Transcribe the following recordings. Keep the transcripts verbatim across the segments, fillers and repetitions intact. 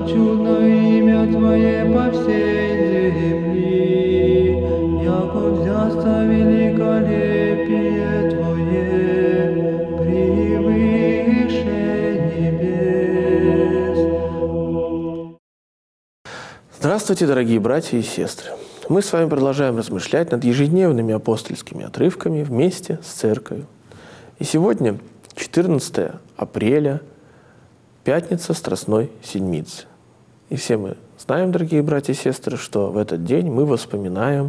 чудно имя Твое по всей земли, яко взясто великолепие Твое превыше небес. Здравствуйте, дорогие братья и сестры! Мы с вами продолжаем размышлять над ежедневными апостольскими отрывками вместе с Церковью. И сегодня, четырнадцатое апреля, пятница Страстной Седмицы. И все мы знаем, дорогие братья и сестры, что в этот день мы вспоминаем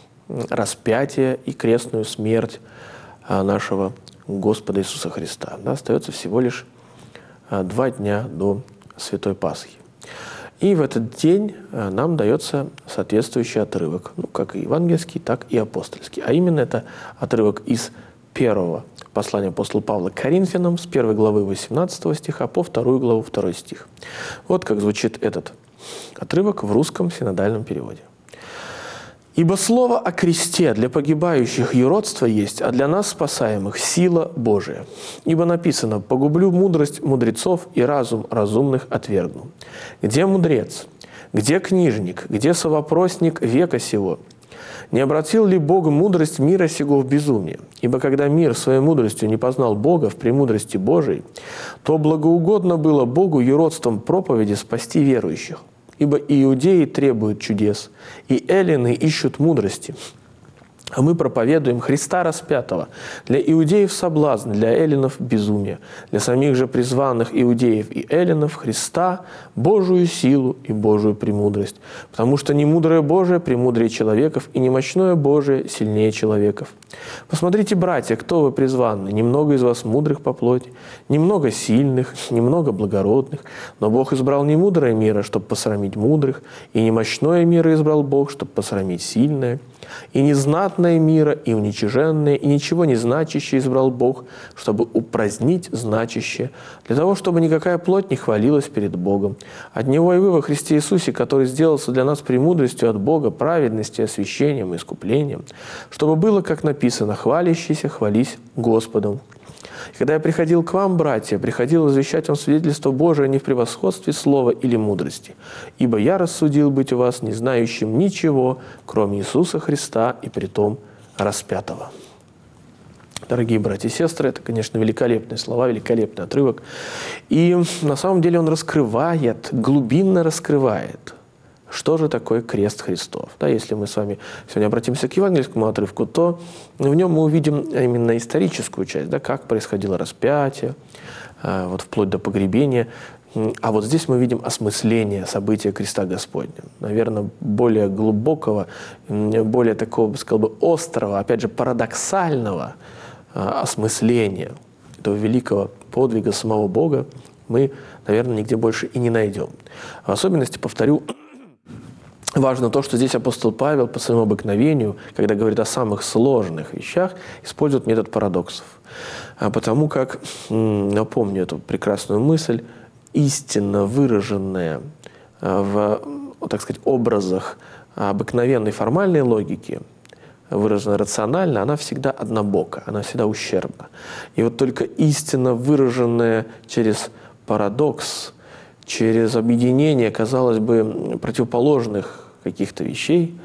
распятие и крестную смерть нашего Господа Иисуса Христа. Да, остается всего лишь два дня до Святой Пасхи. И в этот день нам дается соответствующий отрывок, ну, как и евангельский, так и апостольский. А именно это отрывок из первого послания апостола Павла к Коринфянам с первой главы восемнадцатого стиха по вторую главу второй стих. Вот как звучит этот отрывок в русском синодальном переводе. «Ибо слово о кресте для погибающих юродство есть, а для нас, спасаемых, сила Божия. Ибо написано: погублю мудрость мудрецов и разум разумных отвергну. Где мудрец? Где книжник? Где совопросник века сего? Не обратил ли Бог мудрость мира сего в безумие? Ибо когда мир своей мудростью не познал Бога в премудрости Божией, то благоугодно было Богу юродством проповеди спасти верующих. Ибо иудеи требуют чудес, и эллины ищут мудрости. А мы проповедуем Христа распятого. Для иудеев соблазн, для эллинов безумие. Для самих же призванных иудеев и эллинов Христа Божию силу и Божию премудрость. Потому что не мудрое Божие премудрее человеков, и немощное Божие сильнее человеков. Посмотрите, братья, кто вы призванны. Немного из вас мудрых по плоти, немного сильных, немного благородных. Но Бог избрал не мудрое мира, чтобы посрамить мудрых, и немощное мира избрал Бог, чтобы посрамить сильное. И незнатное мира, и уничиженное, и ничего не значащее избрал Бог, чтобы упразднить значащее, для того, чтобы никакая плоть не хвалилась перед Богом. От Него и вы во Христе Иисусе, который сделался для нас премудростью от Бога, праведностью, освящением и искуплением, чтобы было, как написано: хвалящийся хвались Господом. И когда я приходил к вам, братья, приходил возвещать вам свидетельство Божие не в превосходстве слова или мудрости, ибо я рассудил быть у вас не знающим ничего, кроме Иисуса Христа и притом распятого». Дорогие братья и сестры, это, конечно, великолепные слова, великолепный отрывок. И на самом деле он раскрывает, глубинно раскрывает, что же такое крест Христов. Да, если мы с вами сегодня обратимся к евангельскому отрывку, то в нем мы увидим именно историческую часть, да, как происходило распятие, вот, вплоть до погребения. А вот здесь мы видим осмысление события креста Господня. Наверное, более глубокого, более такого, бы сказал бы, острого, опять же, парадоксального осмысления этого великого подвига самого Бога мы, наверное, нигде больше и не найдем. В особенности, повторю, важно то, что здесь апостол Павел по своему обыкновению, когда говорит о самых сложных вещах, использует метод парадоксов. Потому как, напомню эту прекрасную мысль, истинно выраженная в, так сказать, образах обыкновенной формальной логики, выраженная рационально, она всегда однобока, она всегда ущербна. И вот только истинно выраженная через парадокс, через объединение, казалось бы, противоположных каких-то вещей,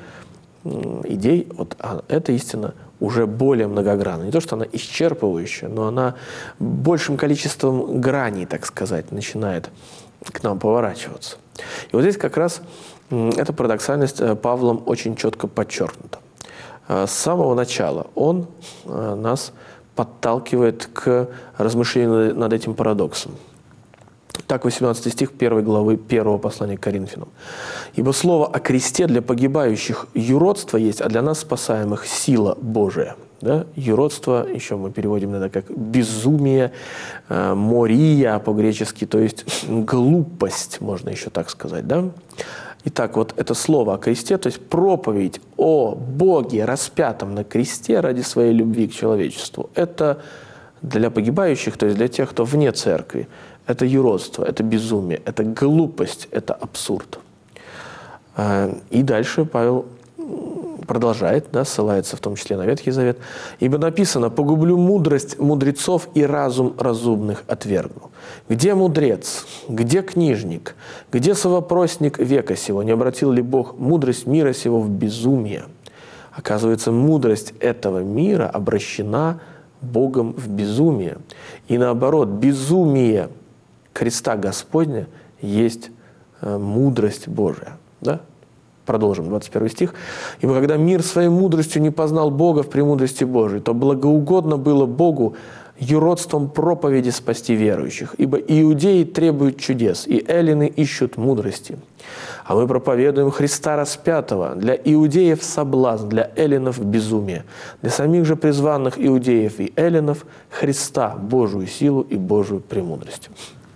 идей, вот эта истина уже более многогранна. Не то, что она исчерпывающая, но она большим количеством граней, так сказать, начинает к нам поворачиваться. И вот здесь как раз эта парадоксальность Павлом очень четко подчеркнута. С самого начала он нас подталкивает к размышлению над этим парадоксом. Так, восемнадцатый стих первой главы первого послания к Коринфянам. «Ибо слово о кресте для погибающих юродство есть, а для нас, спасаемых, сила Божия». Да? Юродство еще мы переводим иногда как безумие, э, мория по-гречески, то есть глупость, можно еще так сказать. Да? Итак, вот это слово о кресте, то есть проповедь о Боге, распятом на кресте ради своей любви к человечеству, это для погибающих, то есть для тех, кто вне церкви, это юродство, это безумие, это глупость, это абсурд. И дальше Павел продолжает, да, ссылается в том числе на Ветхий Завет. «Ибо написано, погублю мудрость мудрецов и разум разумных отвергну». Где мудрец? Где книжник? Где совопросник века сего? Не обратил ли Бог мудрость мира сего в безумие? Оказывается, мудрость этого мира обращена Богом в безумие. И наоборот, безумие Христа Господня есть э, мудрость Божия. Да? Продолжим, двадцать первый стих. «Ибо когда мир своей мудростью не познал Бога в премудрости Божией, то благоугодно было Богу юродством проповеди спасти верующих. Ибо иудеи требуют чудес, и эллины ищут мудрости. А мы проповедуем Христа распятого, для иудеев соблазн, для эллинов безумие, для самих же призванных иудеев и эллинов Христа, Божию силу и Божию премудрость».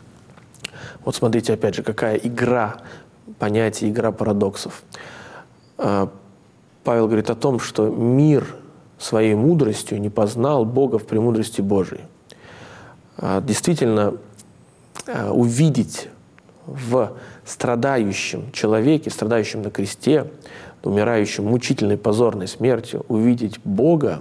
Вот смотрите, опять же, какая игра понятий, игра парадоксов. Павел говорит о том, что мир своей мудростью не познал Бога в премудрости Божией. Действительно, увидеть в страдающем человеке, страдающем на кресте, умирающем мучительной позорной смертью, увидеть Бога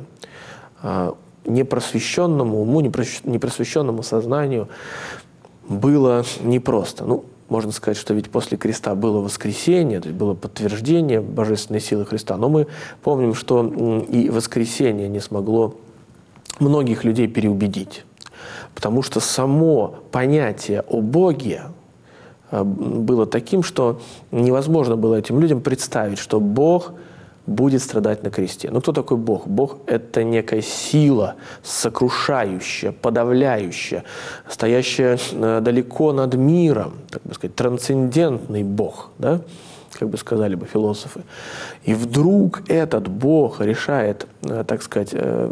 непросвещенному уму, непросвещенному сознанию было непросто. Ну, можно сказать, что ведь после креста было воскресение, то есть было подтверждение божественной силы Христа. Но мы помним, что и воскресение не смогло многих людей переубедить. Потому что само понятие о Боге было таким, что невозможно было этим людям представить, что Бог будет страдать на кресте. Ну кто такой Бог? Бог – это некая сила, сокрушающая, подавляющая, стоящая далеко над миром, так бы сказать, трансцендентный Бог, да? Как бы сказали бы философы. И вдруг этот Бог решает, так сказать,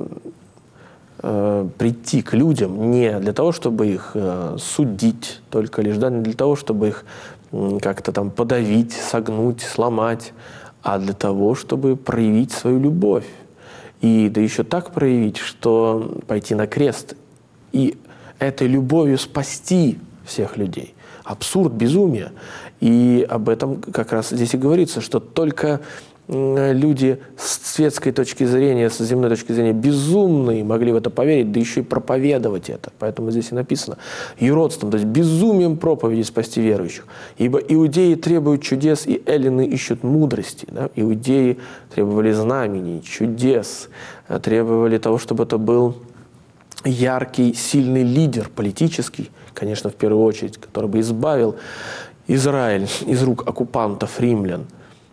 прийти к людям не для того, чтобы их судить только лишь, да, не для того, чтобы их как-то там подавить, согнуть, сломать, а для того, чтобы проявить свою любовь. И да еще так проявить, что пойти на крест и этой любовью спасти всех людей. Абсурд, безумие. И об этом как раз здесь и говорится, что только люди с светской точки зрения, с земной точки зрения безумные могли в это поверить, да еще и проповедовать это. Поэтому здесь и написано юродством, то есть безумием проповеди спасти верующих. Ибо иудеи требуют чудес, и эллины ищут мудрости. Да? Иудеи требовали знамений, чудес, требовали того, чтобы это был яркий, сильный лидер политический, конечно, в первую очередь, который бы избавил Израиль из рук оккупантов римлян.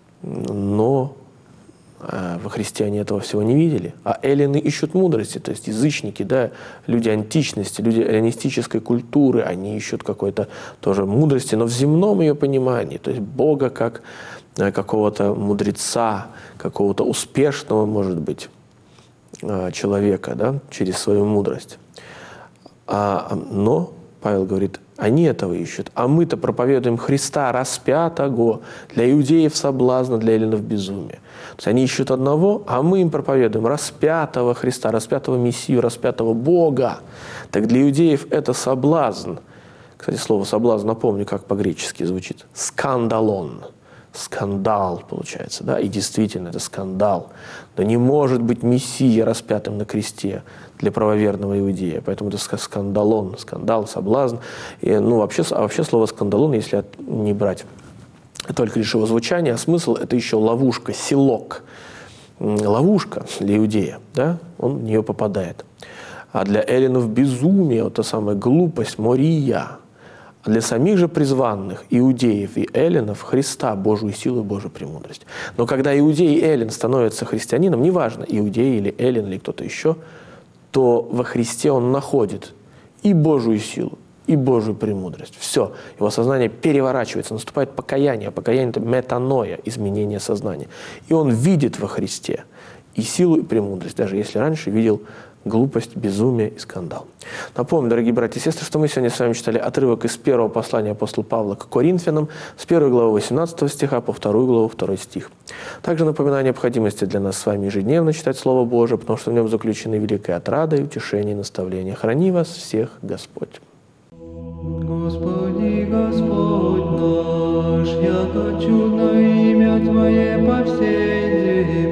Но э, во Христе они этого всего не видели. А эллины ищут мудрости, то есть язычники, да, люди античности, люди эллинистической культуры, они ищут какой-то тоже мудрости, но в земном ее понимании, то есть Бога как э, какого-то мудреца, какого-то успешного, может быть, э, человека, да, через свою мудрость. А, но, Павел говорит, они этого ищут. А мы-то проповедуем Христа распятого, для иудеев соблазна, для эллинов безумия. То есть они ищут одного, а мы им проповедуем распятого Христа, распятого Мессию, распятого Бога. Так для иудеев это соблазн. Кстати, слово «соблазн», напомню, как по-гречески звучит. Скандалон. Скандал, получается, да? И действительно, это скандал. Но не может быть Мессия распятым на кресте для правоверного иудея. Поэтому это скандалон, скандал, соблазн. И, ну, вообще, а вообще слово «скандалон», если от, не брать только лишь его звучание, а смысл – это еще ловушка, селок. Ловушка для иудея, да? Он в нее попадает. А для эллинов безумие, вот та самая глупость, мория. А для самих же призванных иудеев и эллинов Христа, Божию силу и Божию премудрость. Но когда иудей и эллин становятся христианином, неважно, иудей или эллин или кто-то еще, то во Христе он находит и Божию силу, и Божию премудрость. Все, его сознание переворачивается, наступает покаяние. Покаяние – это метаноя, изменение сознания. И он видит во Христе и силу, и премудрость, даже если раньше видел глупость, безумие и скандал. Напомню, дорогие братья и сестры, что мы сегодня с вами читали отрывок из первого послания апостола Павла к Коринфянам с первой главы восемнадцатого стиха по вторую главу второй стих. Также напоминаю о необходимости для нас с вами ежедневно читать Слово Божие, потому что в нем заключены великая отрада и утешение и наставление. Храни вас всех Господь. Господи, Господь наш, яко чудно имя Твое по всей земле.